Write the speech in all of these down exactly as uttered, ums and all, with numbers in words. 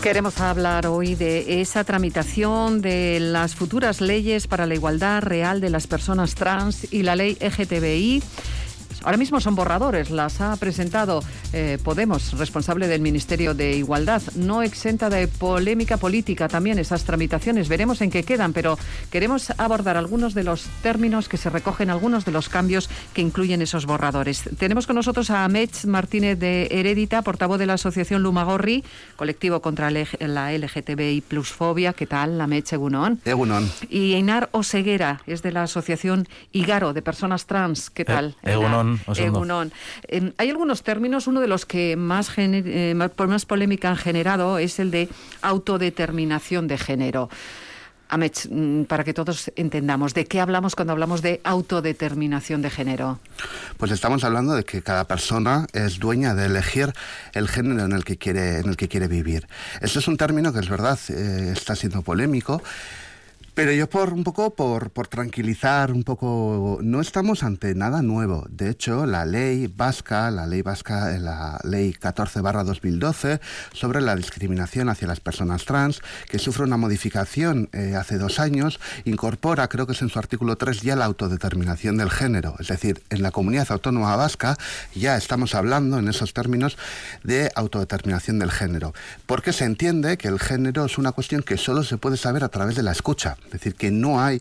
Queremos hablar hoy de esa tramitación de las futuras leyes para la igualdad real de las personas trans y la ley L G T B I. Ahora mismo son borradores, las ha presentado eh, Podemos, responsable del Ministerio de Igualdad. No exenta de polémica política también esas tramitaciones. Veremos en qué quedan, pero queremos abordar algunos de los términos que se recogen, algunos de los cambios que incluyen esos borradores. Tenemos con nosotros a Amets Martínez de Herédita, portavoz de la Asociación Lumagorri, colectivo contra la L G T B I plus fobia. ¿Qué tal, Amets? Egunon. Egunon. Y Einar Oseguera, es de la Asociación Igaro, de personas trans. ¿Qué tal? E Egunon. Egunon. Eh, hay algunos términos, uno de los que más, eh, más polémica han generado es el de autodeterminación de género. Amets, para que todos entendamos, ¿de qué hablamos cuando hablamos de autodeterminación de género? Pues estamos hablando de que cada persona es dueña de elegir el género en el que quiere, en el que quiere vivir. Este es un término que es verdad, eh, está siendo polémico. Pero yo por un poco, por, por tranquilizar un poco, no estamos ante nada nuevo. De hecho, la ley vasca, la ley vasca, la ley catorce barra dos mil doce, sobre la discriminación hacia las personas trans, que sufre una modificación eh, hace dos años, incorpora, creo que es en su artículo tres, ya la autodeterminación del género. Es decir, en la comunidad autónoma vasca ya estamos hablando en esos términos de autodeterminación del género. Porque se entiende que el género es una cuestión que solo se puede saber a través de la escucha. Es decir, que no hay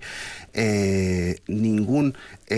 eh, ningún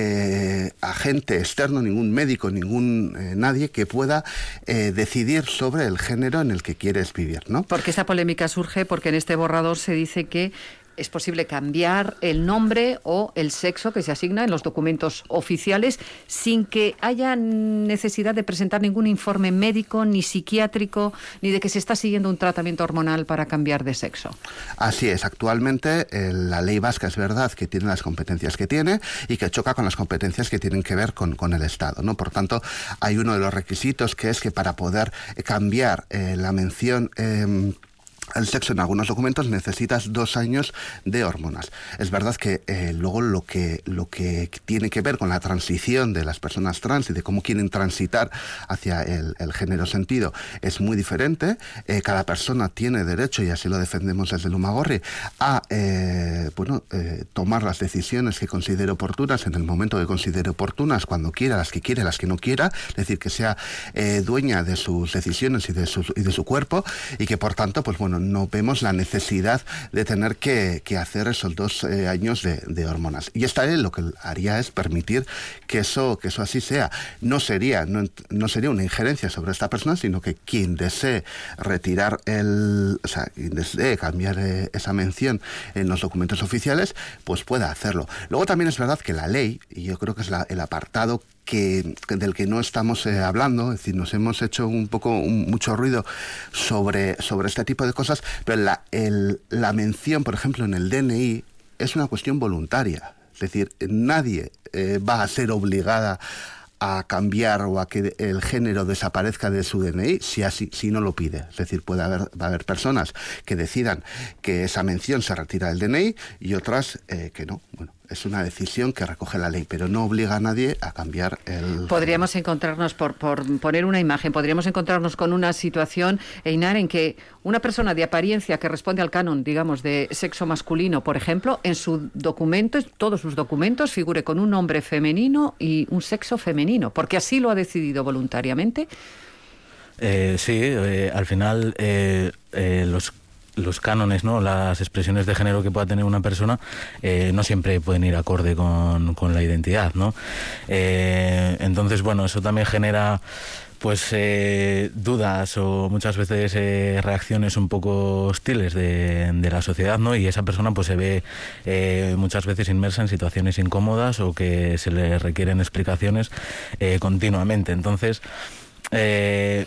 eh, agente externo, ningún médico, ningún eh, nadie que pueda eh, decidir sobre el género en el que quieres vivir, ¿no? Porque esa polémica surge porque en este borrador se dice que es posible cambiar el nombre o el sexo que se asigna en los documentos oficiales sin que haya necesidad de presentar ningún informe médico, ni psiquiátrico, ni de que se está siguiendo un tratamiento hormonal para cambiar de sexo. Así es. Actualmente eh, la ley vasca es verdad que tiene las competencias que tiene y que choca con las competencias que tienen que ver con, con el Estado, ¿no? Por tanto, hay uno de los requisitos que es que para poder cambiar eh, la mención Eh, el sexo en algunos documentos necesitas dos años de hormonas. Es verdad que eh, luego lo que lo que tiene que ver con la transición de las personas trans y de cómo quieren transitar hacia el, el género sentido es muy diferente. Eh, cada persona tiene derecho, y así lo defendemos desde Lumagorri, a eh, bueno eh, tomar las decisiones que considere oportunas en el momento que considere oportunas, cuando quiera, las que quiere, las que no quiera. Es decir, que sea eh, dueña de sus decisiones y de su, y de su cuerpo, y que por tanto, pues bueno, no vemos la necesidad de tener que, que hacer esos dos eh, años de, de hormonas. Y esta ley lo que haría es permitir que eso, que eso así sea. No sería, no, no sería una injerencia sobre esta persona, sino que quien desee retirar el, o sea, quien desee cambiar eh, esa mención en los documentos oficiales, pues pueda hacerlo. Luego también es verdad que la ley, y yo creo que es la, el apartado Que, del que no estamos eh, hablando, es decir, nos hemos hecho un poco un, mucho ruido sobre, sobre este tipo de cosas, pero la, el, la mención, por ejemplo, en el D N I es una cuestión voluntaria. Es decir, nadie eh, va a ser obligada a cambiar o a que el género desaparezca de su D N I si así si no lo pide. Es decir, puede haber va a haber personas que decidan que esa mención se retira del D N I y otras eh, que no. Bueno, es una decisión que recoge la ley, pero no obliga a nadie a cambiar el... Podríamos encontrarnos, por, por poner una imagen, podríamos encontrarnos con una situación, Einar, en que una persona de apariencia que responde al canon, digamos, de sexo masculino, por ejemplo, en su documento, todos sus documentos, figure con un nombre femenino y un sexo femenino, porque así lo ha decidido voluntariamente. Eh, sí, eh, al final eh, eh, los los cánones, ¿no?, las expresiones de género que pueda tener una persona eh, no siempre pueden ir acorde con, con la identidad, ¿no? Eh, entonces, bueno, eso también genera pues eh, dudas o muchas veces eh, reacciones un poco hostiles de, de la sociedad, ¿no? Y esa persona pues se ve eh, muchas veces inmersa en situaciones incómodas o que se le requieren explicaciones eh, continuamente. Entonces, eh,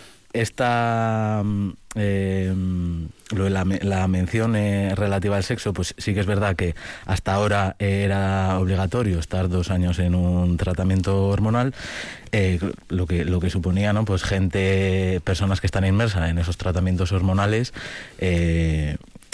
esta eh, lo de la, la mención eh, relativa al sexo, pues sí que es verdad que hasta ahora era obligatorio estar dos años en un tratamiento hormonal, eh, lo que lo que suponía, ¿no?, pues gente, personas que están inmersas en esos tratamientos hormonales, eh,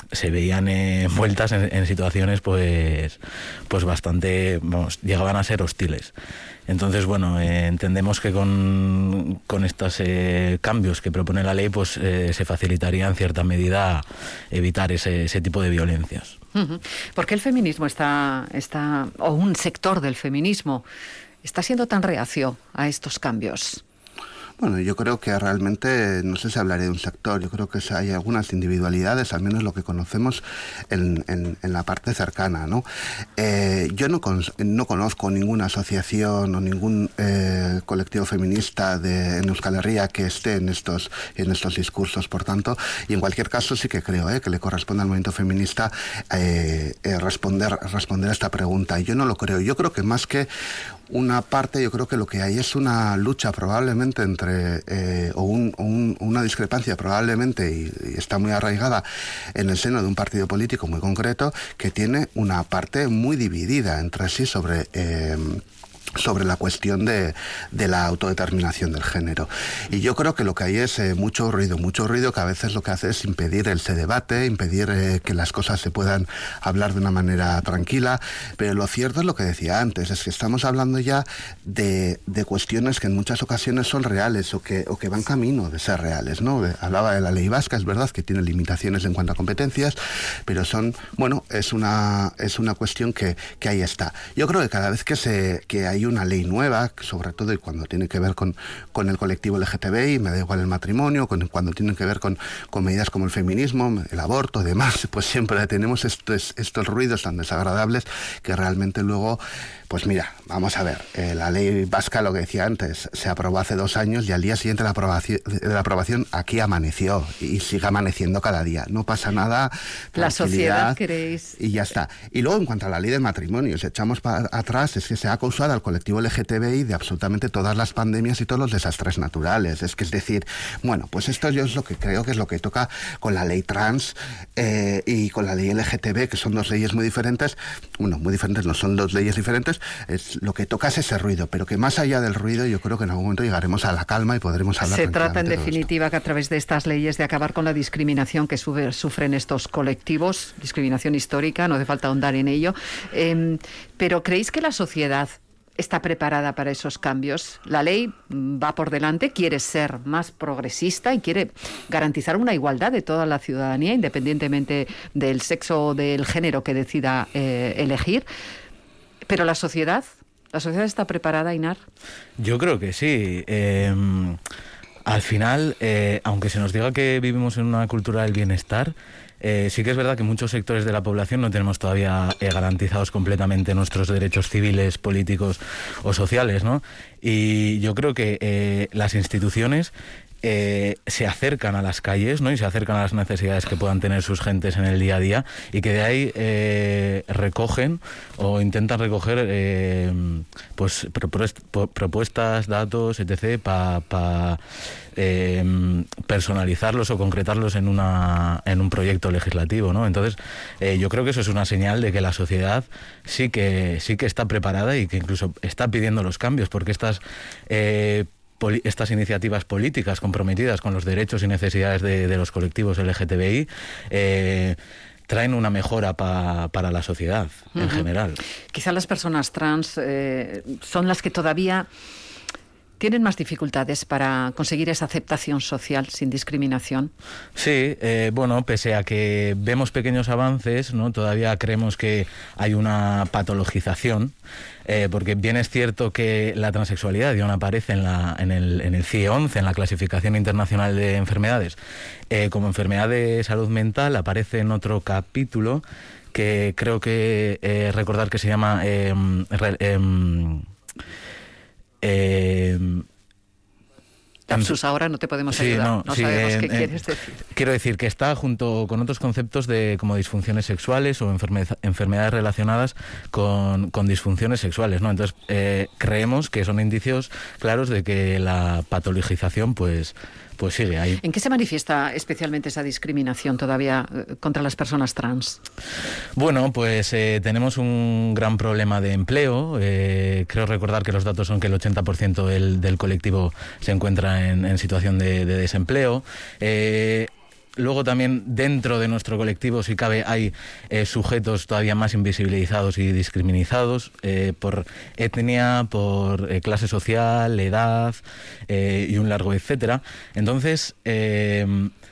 se veían envueltas en, en situaciones pues, pues bastante, vamos, llegaban a ser hostiles. Entonces, bueno, eh, entendemos que con, con estos eh, cambios que propone la ley, pues eh, se facilitaría en cierta medida evitar ese, ese tipo de violencias. Uh-huh. ¿Por qué el feminismo está, está, o un sector del feminismo, está siendo tan reacio a estos cambios? Bueno, yo creo que realmente, no sé si hablaré de un sector, yo creo que hay algunas individualidades, al menos lo que conocemos en, en, en la parte cercana, ¿no? Eh, yo no, con, no conozco ninguna asociación o ningún eh, colectivo feminista de, en Euskal Herria que esté en estos, en estos discursos, por tanto, y en cualquier caso sí que creo eh, que le corresponde al movimiento feminista eh, eh, responder, responder a esta pregunta. Y yo no lo creo, yo creo que más que una parte, yo creo que lo que hay es una lucha probablemente entre, eh, o, un, o un, una discrepancia probablemente, y, y está muy arraigada en el seno de un partido político muy concreto, que tiene una parte muy dividida entre sí sobre... Eh, sobre la cuestión de, de la autodeterminación del género. Y yo creo que lo que hay es eh, mucho ruido, mucho ruido que a veces lo que hace es impedir ese debate, impedir eh, que las cosas se puedan hablar de una manera tranquila, pero lo cierto es lo que decía antes, es que estamos hablando ya de, de cuestiones que en muchas ocasiones son reales o que, o que van camino de ser reales, ¿no? Hablaba de la ley vasca, es verdad que tiene limitaciones en cuanto a competencias, pero son, bueno, es una, es una cuestión que, que ahí está. Yo creo que cada vez que, se, que hay una ley nueva, sobre todo y cuando tiene que ver con, con el colectivo L G T B I, me da igual el matrimonio, con, cuando tiene que ver con, con medidas como el feminismo, el aborto, demás, pues siempre tenemos estos, estos ruidos tan desagradables que realmente luego, pues mira, vamos a ver, eh, la ley vasca, lo que decía antes, se aprobó hace dos años y al día siguiente de la aprobación, de la aprobación aquí amaneció y sigue amaneciendo cada día. No pasa nada. La sociedad, queréis. Y ya está. Y luego, en cuanto a la ley del matrimonio, si echamos para atrás, es que se ha acusado al colectivo L G T B I de absolutamente todas las pandemias y todos los desastres naturales. Es que es decir, bueno, pues esto yo es lo que creo que es lo que toca con la ley trans eh, y con la ley L G T B, que son dos leyes muy diferentes. Bueno, muy diferentes, no son dos leyes diferentes. Es, lo que toca es ese ruido, pero que más allá del ruido, yo creo que en algún momento llegaremos a la calma y podremos hablar. Se trata, en definitiva, que a través de estas leyes de acabar con la discriminación que sube, sufren estos colectivos, discriminación histórica, no hace falta ahondar en ello. Eh, pero ¿creéis que la sociedad está preparada para esos cambios? La ley va por delante, quiere ser más progresista y quiere garantizar una igualdad de toda la ciudadanía, independientemente del sexo o del género que decida eh, elegir. Pero la sociedad, ¿la sociedad está preparada, Einar? Yo creo que sí. Eh, al final, eh, aunque se nos diga que vivimos en una cultura del bienestar, Eh, sí que es verdad que muchos sectores de la población no tenemos todavía eh, garantizados completamente nuestros derechos civiles, políticos o sociales, ¿no? Y yo creo que eh, las instituciones eh, se acercan a las calles, ¿no? Y se acercan a las necesidades que puedan tener sus gentes en el día a día y que de ahí eh, recogen o intentan recoger eh, pues propuestas, datos, etcétera para pa, eh, personalizarlos o concretarlos en una en un proyecto legislativo, ¿no? Entonces eh, yo creo que eso es una señal de que la sociedad sí que sí que está preparada y que incluso está pidiendo los cambios, porque estas eh, estas iniciativas políticas comprometidas con los derechos y necesidades de, de los colectivos L G T B I eh, traen una mejora pa, para la sociedad uh-huh. en general. Quizá las personas trans eh, son las que todavía tienen más dificultades para conseguir esa aceptación social sin discriminación. Sí, eh, bueno, pese a que vemos pequeños avances, ¿no? Todavía creemos que hay una patologización, eh, porque bien es cierto que la transexualidad ya no aparece en, la, en, el, en el C I E once, en la Clasificación Internacional de Enfermedades, eh, como enfermedad de salud mental, aparece en otro capítulo que creo que eh, recordar que se llama... Eh, re, eh, Eh, Lapsus, ahora no te podemos sí, ayudar, no, no sí, sabemos eh, qué eh, quieres decir. Quiero decir que está junto con otros conceptos de como disfunciones sexuales o enferme- enfermedades relacionadas con, con disfunciones sexuales, ¿no? Entonces eh, creemos que son indicios claros de que la patologización pues pues sigue ahí. ¿En qué se manifiesta especialmente esa discriminación todavía eh, contra las personas trans? Bueno, pues eh, tenemos un gran problema de empleo. Eh, creo recordar que los datos son que el ochenta por ciento del, del colectivo se encuentra en, en situación de, de desempleo. Eh, luego también dentro de nuestro colectivo, si cabe, hay eh, sujetos todavía más invisibilizados y discriminados eh, por etnia, por eh, clase social, edad eh, y un largo etcétera. Entonces, eh,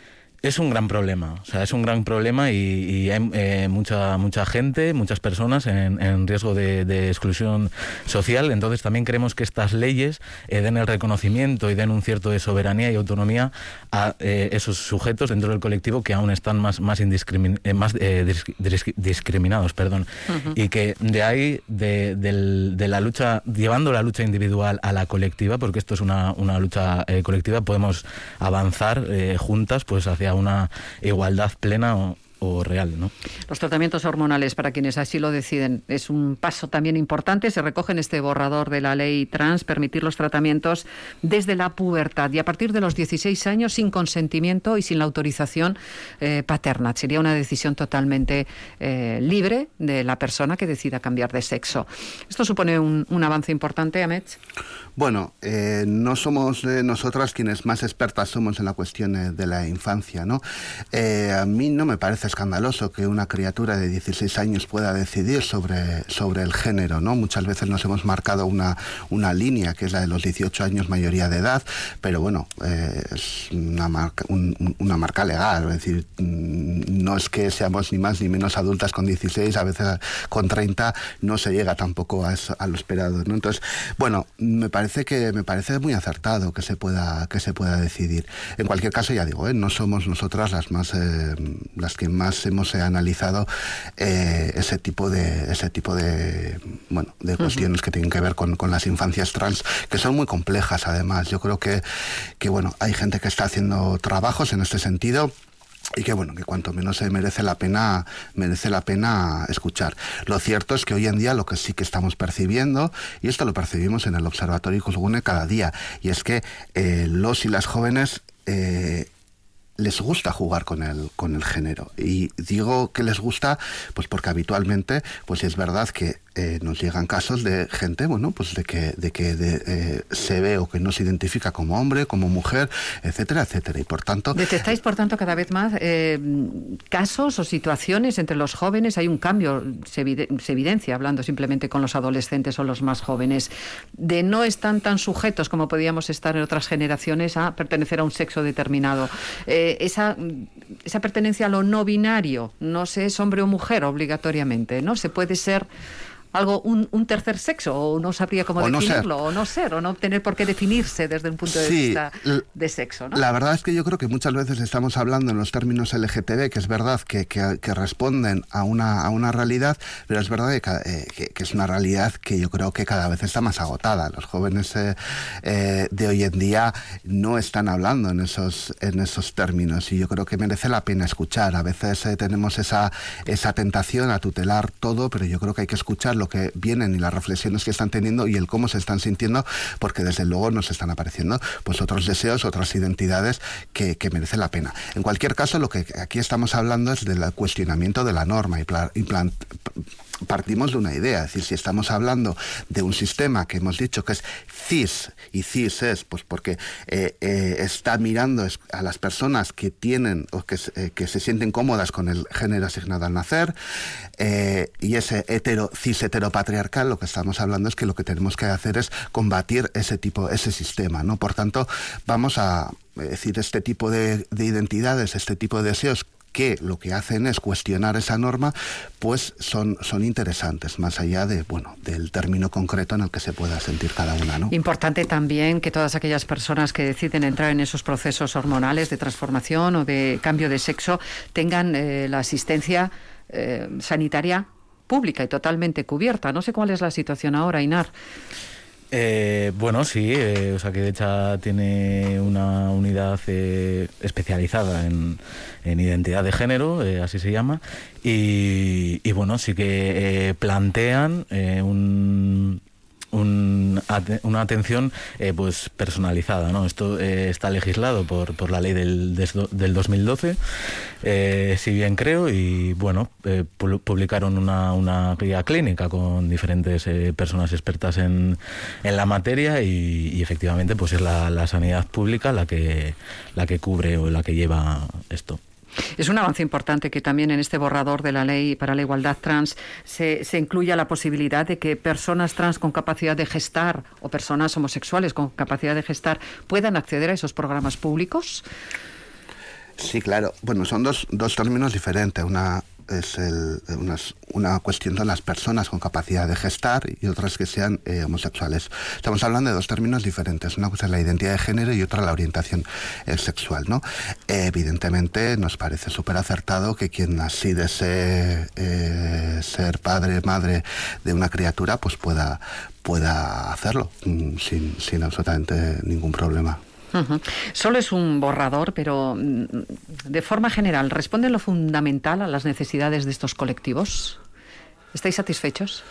es un gran problema, o sea, es un gran problema y, y hay eh, mucha mucha gente, muchas personas en, en riesgo de, de exclusión social. Entonces también queremos que estas leyes eh, den el reconocimiento y den un cierto de soberanía y autonomía a eh, esos sujetos dentro del colectivo que aún están más más, indiscrimin eh, más eh, dis dis discriminados, perdón, uh-huh. y que de ahí de, de, de la lucha, llevando la lucha individual a la colectiva, porque esto es una, una lucha eh, colectiva, podemos avanzar eh, juntas pues hacia una igualdad plena o, o real, ¿no? Los tratamientos hormonales, para quienes así lo deciden, es un paso también importante. Se recoge en este borrador de la ley trans permitir los tratamientos desde la pubertad y a partir de los dieciséis años sin consentimiento y sin la autorización eh, paterna. Sería una decisión totalmente eh, libre de la persona que decida cambiar de sexo. ¿Esto supone un, un avance importante, Amets? Bueno, eh, no somos eh, nosotras quienes más expertas somos en la cuestión eh, de la infancia, ¿no? Eh, a mí no me parece escandaloso que una criatura de dieciséis años pueda decidir sobre, sobre el género, ¿no? Muchas veces nos hemos marcado una, una línea, que es la de los dieciocho años mayoría de edad, pero bueno, eh, es una marca, un, una marca legal, es decir, no es que seamos ni más ni menos adultas con dieciséis, a veces con treinta no se llega tampoco a, eso, a lo esperado, ¿no? Entonces, bueno, me parece Parece que me parece muy acertado que se pueda que se pueda decidir. En cualquier caso, ya digo, ¿eh? no somos nosotras las más eh, las que más hemos eh, analizado eh, ese tipo de ese tipo de bueno de cuestiones uh-huh. que tienen que ver con, con las infancias trans, que son muy complejas. Además, yo creo que que bueno hay gente que está haciendo trabajos en este sentido. Y que bueno, que cuanto menos se merece la pena, merece la pena escuchar. Lo cierto es que hoy en día lo que sí que estamos percibiendo, y esto lo percibimos en el Observatorio Ikusgune cada día, y es que eh, los y las jóvenes eh, les gusta jugar con el con el género. Y digo que les gusta pues porque habitualmente pues es verdad que eh, nos llegan casos de gente, bueno, pues de que de que de, eh, se ve o que no se identifica como hombre, como mujer, etcétera, etcétera. Y por tanto... ¿Detectáis, por tanto, cada vez más eh, casos o situaciones entre los jóvenes? Hay un cambio, se, evide- se evidencia, hablando simplemente con los adolescentes o los más jóvenes, de no están tan sujetos como podíamos estar en otras generaciones a pertenecer a un sexo determinado. Eh, esa, esa pertenencia a lo no binario, no se es hombre o mujer obligatoriamente, ¿no? Se puede ser algo, un, un tercer sexo, o no sabría cómo o definirlo, no o no ser, o no tener por qué definirse desde un punto de sí, vista de sexo, ¿no? La verdad es que yo creo que muchas veces estamos hablando en los términos L G T B, que es verdad que, que, que responden a una, a una realidad, pero es verdad que, eh, que, que es una realidad que yo creo que cada vez está más agotada. Los jóvenes eh, eh, de hoy en día no están hablando en esos, en esos términos, y yo creo que merece la pena escuchar. A veces eh, tenemos esa, esa tentación a tutelar todo, pero yo creo que hay que escuchar lo que vienen y las reflexiones que están teniendo y el cómo se están sintiendo, porque desde luego nos están apareciendo pues otros deseos, otras identidades que, que merecen la pena. En cualquier caso, lo que aquí estamos hablando es del cuestionamiento de la norma y, pla, y plan, partimos de una idea, es decir, si estamos hablando de un sistema que hemos dicho que es cis, y cis es pues porque eh, eh, está mirando a las personas que tienen o que, eh, que se sienten cómodas con el género asignado al nacer, eh, y ese hetero, cis heteropatriarcal, lo que estamos hablando es que lo que tenemos que hacer es combatir ese tipo, ese sistema, ¿no? Por tanto, vamos a decir, este tipo de, de identidades, este tipo de deseos que lo que hacen es cuestionar esa norma, pues son, son interesantes, más allá de, bueno, del término concreto en el que se pueda sentir cada una, ¿no? Importante también que todas aquellas personas que deciden entrar en esos procesos hormonales de transformación o de cambio de sexo tengan eh, la asistencia eh, sanitaria pública y totalmente cubierta. No sé cuál es la situación ahora, Inar. Eh, bueno, sí, eh, o sea que de hecho tiene una unidad eh, especializada en, en identidad de género, eh, así se llama, y, y bueno, sí que eh, plantean eh, un... Un, una atención eh, pues personalizada, ¿no? Esto eh, está legislado por, por la ley del, del dos mil doce, eh, si bien creo, y bueno, eh, publicaron una, una guía clínica con diferentes eh, personas expertas en, en la materia, y, y efectivamente pues es la, la sanidad pública la que, la que cubre o la que lleva esto. Es un avance importante que también en este borrador de la ley para la igualdad trans se, se incluya la posibilidad de que personas trans con capacidad de gestar o personas homosexuales con capacidad de gestar puedan acceder a esos programas públicos. Sí, claro. Bueno, son dos, dos términos diferentes. Una es el, una, una cuestión de las personas con capacidad de gestar y otras que sean eh, homosexuales. Estamos hablando de dos términos diferentes. Una cosa es la identidad de género y otra la orientación eh, sexual, ¿no? Eh, evidentemente nos parece súper acertado que quien así desee eh, ser padre, madre de una criatura, pues pueda, pueda hacerlo sin, sin absolutamente ningún problema. Uh-huh. Solo es un borrador, pero de forma general, ¿responde lo fundamental a las necesidades de estos colectivos? ¿Estáis satisfechos?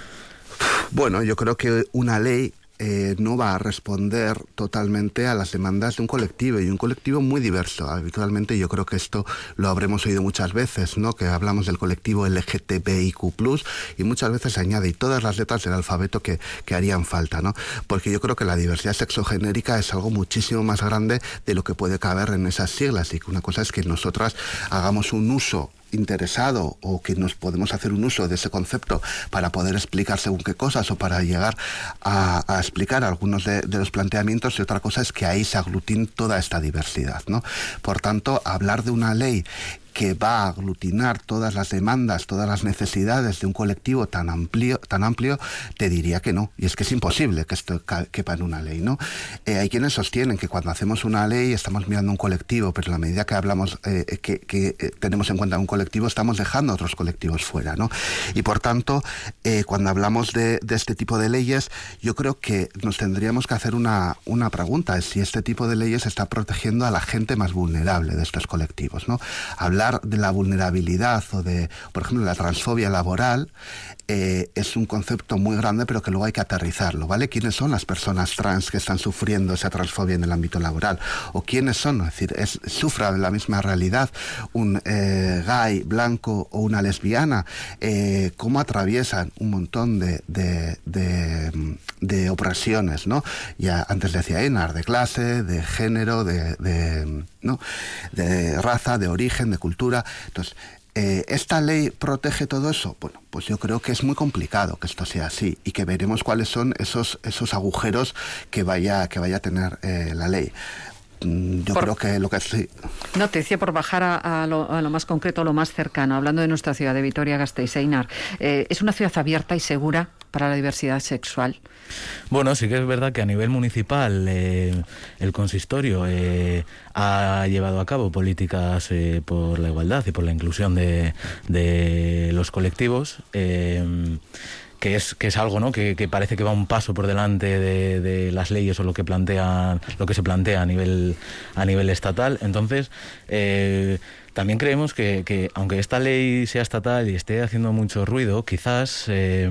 Bueno, yo creo que una ley eh, no va a responder totalmente a las demandas de un colectivo, y un colectivo muy diverso. Habitualmente yo creo que esto lo habremos oído muchas veces, ¿no? Que hablamos del colectivo L G T B I Q plus, y muchas veces se añade y todas las letras del alfabeto que, que harían falta, ¿no? Porque yo creo que la diversidad sexogenérica es algo muchísimo más grande de lo que puede caber en esas siglas, y que una cosa es que nosotras hagamos un uso interesado o que nos podemos hacer un uso de ese concepto para poder explicar según qué cosas o para llegar a, a explicar algunos de, de los planteamientos, y otra cosa es que ahí se aglutine toda esta diversidad, ¿no? Por tanto, hablar de una ley que va a aglutinar todas las demandas, todas las necesidades de un colectivo tan amplio, tan amplio, te diría que no. Y es que es imposible que esto quepa en una ley, ¿no? Eh, hay quienes sostienen que cuando hacemos una ley estamos mirando un colectivo, pero en la medida que hablamos, eh, que, que eh, tenemos en cuenta un colectivo, estamos dejando a otros colectivos fuera, ¿no? Y por tanto, eh, cuando hablamos de, de este tipo de leyes, yo creo que nos tendríamos que hacer una, una pregunta, es si este tipo de leyes está protegiendo a la gente más vulnerable de estos colectivos, ¿no? Hablar de la vulnerabilidad o de, por ejemplo, la transfobia laboral eh, es un concepto muy grande, pero que luego hay que aterrizarlo, ¿vale? ¿Quiénes son las personas trans que están sufriendo esa transfobia en el ámbito laboral? ¿O quiénes son? Es decir, es, ¿sufra la misma realidad un eh, gay, blanco o una lesbiana? Eh, ¿Cómo atraviesan un montón de, de, de, de opresiones, ¿no? Ya antes decía Einar, de clase, de género, de, de, ¿no? de raza, de origen, de cultura. Entonces, eh, ¿esta ley protege todo eso? Bueno, pues yo creo que es muy complicado que esto sea así, y que veremos cuáles son esos, esos agujeros que vaya, que vaya a tener eh, la ley. Yo por, creo que lo que sí. No, te decía por bajar a, a, lo, a lo más concreto, a lo más cercano, hablando de nuestra ciudad de Vitoria-Gasteiz, Einar, eh, ¿es una ciudad abierta y segura para la diversidad sexual? Bueno, sí que es verdad que a nivel municipal eh, el consistorio eh, ha llevado a cabo políticas eh, por la igualdad y por la inclusión de, de los colectivos. Eh, que es que es algo, ¿no? que, que parece que va un paso por delante de, de las leyes o lo que plantea lo que se plantea a nivel a nivel estatal. Entonces eh, también creemos que, que aunque esta ley sea estatal y esté haciendo mucho ruido, quizás eh,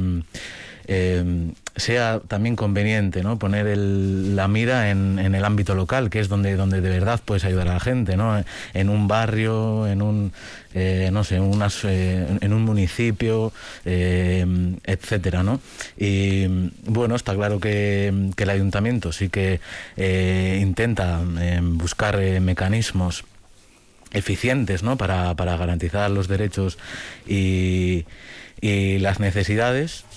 eh, sea también conveniente, ¿no? Poner el, la mira en, en el ámbito local, que es donde donde de verdad puedes ayudar a la gente, ¿no? En un barrio, en un eh, no sé, unas, eh, en un municipio, eh, etcétera, ¿no? Y bueno, está claro que, que el ayuntamiento sí que eh, intenta eh, buscar eh, mecanismos eficientes, ¿no? Para, para garantizar los derechos y, y las necesidades,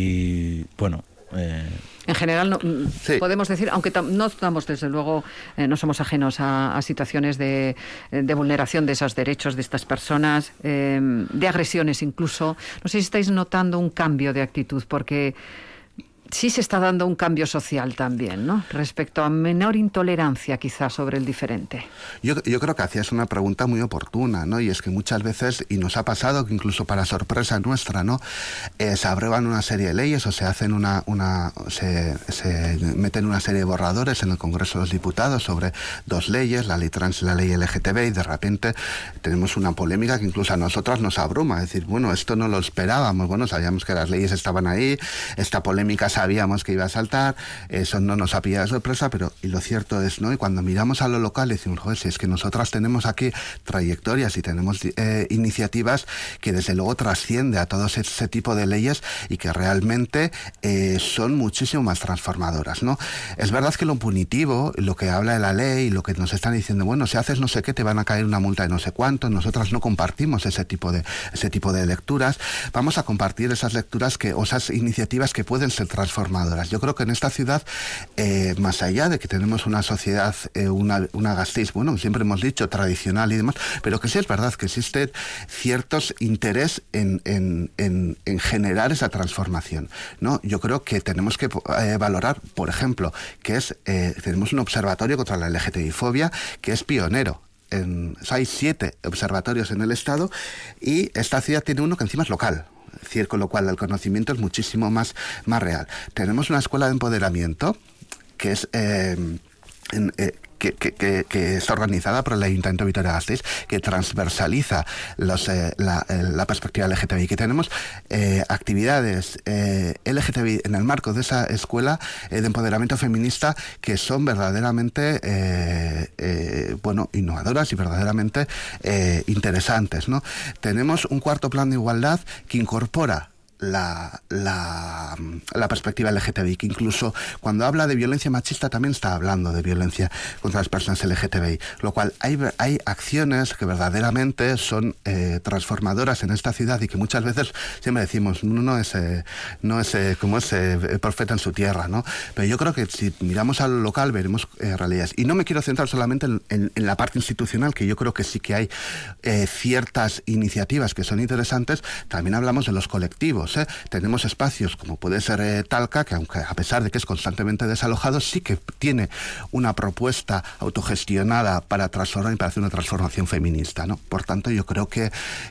y bueno. Eh, En general, no, sí. podemos decir, aunque no estamos, desde luego, eh, no somos ajenos a, a situaciones de, de vulneración de esos derechos de estas personas, eh, de agresiones incluso. No sé si estáis notando un cambio de actitud, porque sí se está dando un cambio social también, ¿no? Respecto a menor intolerancia, quizás, sobre el diferente. Yo, yo creo que hacías una pregunta muy oportuna, ¿no? Y es que muchas veces, y nos ha pasado que incluso para sorpresa nuestra, ¿no? Eh, se aprueban una serie de leyes o se hacen una, una se, se meten una serie de borradores en el Congreso de los Diputados sobre dos leyes, la ley trans y la ley L G T B, y de repente tenemos una polémica que incluso a nosotras nos abruma. Es decir, bueno, esto no lo esperábamos, bueno, sabíamos que las leyes estaban ahí, esta polémica se sabíamos que iba a saltar, eso no nos ha pillado de sorpresa, pero y lo cierto es, ¿no? Y cuando miramos a lo local decimos, joder, si es que nosotras tenemos aquí trayectorias y tenemos eh, iniciativas que desde luego trasciende a todo ese, ese tipo de leyes y que realmente eh, son muchísimo más transformadoras, ¿no? Es verdad que lo punitivo, lo que habla de la ley, lo que nos están diciendo, bueno, si haces no sé qué te van a caer una multa de no sé cuánto, nosotras no compartimos ese tipo de ese tipo de lecturas, vamos a compartir esas lecturas que, o esas iniciativas que pueden ser transformadoras. Yo creo que en esta ciudad, eh, más allá de que tenemos una sociedad, eh, una, una Gasteiz, bueno, siempre hemos dicho tradicional y demás, pero que sí es verdad que existe ciertos interés en, en, en, en generar esa transformación, ¿no? Yo creo que tenemos que eh, valorar, por ejemplo, que es, eh, tenemos un observatorio contra la L G T B I fobia que es pionero. En, o sea, hay siete observatorios en el estado y esta ciudad tiene uno que encima es local. Es decir, con lo cual el conocimiento es muchísimo más, más real. Tenemos una escuela de empoderamiento que es eh, en, eh, Que, que, que está organizada por el Ayuntamiento de Vitoria-Gasteiz, que transversaliza los, eh, la, la perspectiva L G T B I, que tenemos eh, actividades eh, L G T B I en el marco de esa escuela eh, de empoderamiento feminista que son verdaderamente eh, eh, bueno, innovadoras y verdaderamente eh, interesantes, ¿no? Tenemos un cuarto plan de igualdad que incorpora La, la, la perspectiva L G T B I, que incluso cuando habla de violencia machista también está hablando de violencia contra las personas L G T B I, lo cual hay, hay acciones que verdaderamente son eh, transformadoras en esta ciudad y que muchas veces siempre decimos, no, no es, eh, no es eh, como es eh, profeta en su tierra, ¿no? Pero yo creo que si miramos al local veremos eh, realidades. Y no me quiero centrar solamente en, en, en la parte institucional, que yo creo que sí que hay eh, ciertas iniciativas que son interesantes, también hablamos de los colectivos. ¿eh? Tenemos espacios como puede ser eh, Talca, que aunque a pesar de que es constantemente desalojado, sí que tiene una propuesta autogestionada para transformar y para hacer una transformación feminista, ¿no? Por tanto, yo creo que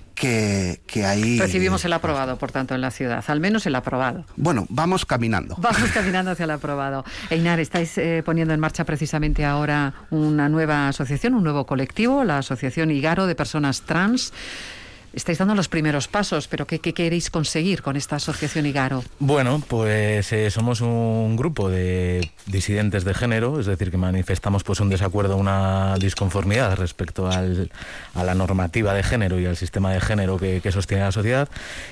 Que, que ahí... Recibimos el aprobado, por tanto, en la ciudad, al menos el aprobado. Bueno, vamos caminando. Vamos caminando hacia el aprobado. Einar, estáis eh, poniendo en marcha precisamente ahora una nueva asociación, un nuevo colectivo, la Asociación Igaro de Personas Trans. Estáis dando los primeros pasos, pero ¿qué, qué queréis conseguir con esta asociación Igaro? Bueno, pues eh, somos un grupo de disidentes de género, es decir, que manifestamos pues un desacuerdo, una disconformidad respecto al, a la normativa de género y al sistema de género que, que sostiene la sociedad,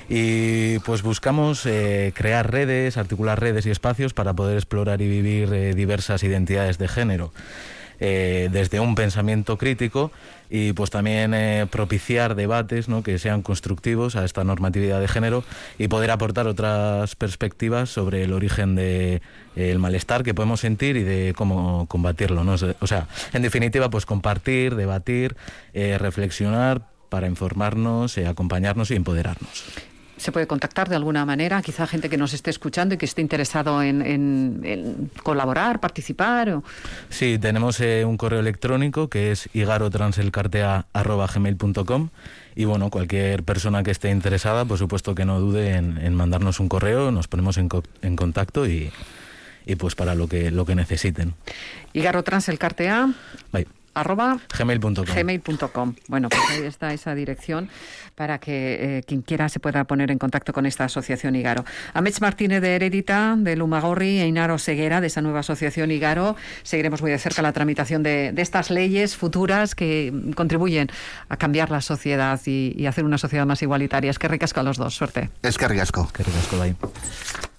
y pues buscamos eh, crear redes, articular redes y espacios para poder explorar y vivir eh, diversas identidades de género. Eh, desde un pensamiento crítico y pues también eh, propiciar debates, ¿no?, que sean constructivos a esta normatividad de género y poder aportar otras perspectivas sobre el origen de eh, el malestar que podemos sentir y de cómo combatirlo, ¿no? O sea, en definitiva, pues compartir, debatir, eh, reflexionar para informarnos, eh, acompañarnos y empoderarnos. ¿Se puede contactar de alguna manera? Quizá gente que nos esté escuchando y que esté interesado en, en, en colaborar, participar. O... Sí, tenemos eh, un correo electrónico que es igarotranselcartea arroba gmail punto com y bueno, cualquier persona que esté interesada, por supuesto que no dude en, en mandarnos un correo, nos ponemos en, co- en contacto y, y pues para lo que, lo que necesiten. Igarotranselcartea. Bye. arroba gmail punto com. gmail punto com. Bueno, pues ahí está esa dirección para que eh, quien quiera se pueda poner en contacto con esta asociación Igaro. Amets Martínez de Heredita, de Lumagorri, e Einar Oseguera de esa nueva asociación Igaro. Seguiremos muy de cerca la tramitación de, de estas leyes futuras que contribuyen a cambiar la sociedad y, y hacer una sociedad más igualitaria. Es que ricasco a los dos. Suerte. Es que ricasco. Es que ricasco, bye.